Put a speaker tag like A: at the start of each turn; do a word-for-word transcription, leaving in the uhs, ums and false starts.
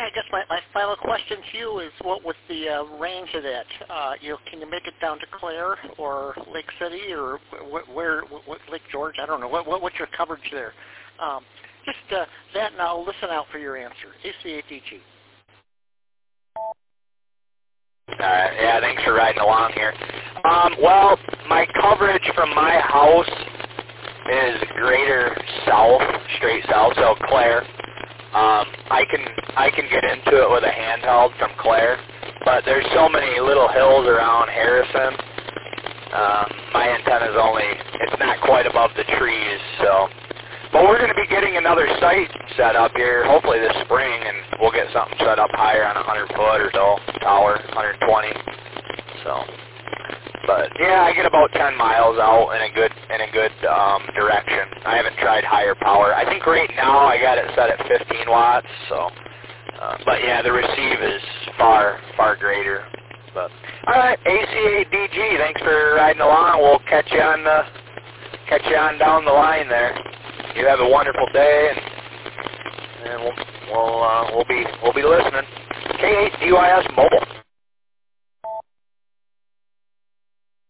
A: I guess my, my final question to you is, what was the uh, range of that? Uh, you know, can you make it down to Clare or Lake City or wh- where, what, Lake George? I don't know. What, what, what's your coverage there? Um, just uh, that, and I'll listen out for your answer. A C A D G.
B: All right. Yeah, thanks for riding along here. Um, well, my coverage from my house is greater south, straight south, so Clare. Um, I can I can get into it with a handheld from Clare, but there's so many little hills around Harrison. Um, my antenna's only, it's not quite above the trees, so. But we're going to be getting another site set up here, hopefully this spring, and we'll get something set up higher on a hundred foot or so, tower, one hundred twenty. So, but yeah, I get about ten miles out in a good in a good um, direction. I haven't tried higher power. I think right now I got it set at fifteen watts. So, uh, but yeah, the receive is far far greater. But all right, A C A D G, thanks for riding along. We'll catch you on the catch you on down the line there. You have a wonderful day, and, and we'll we'll uh, we'll be we'll be listening. K eight D Y S Mobile.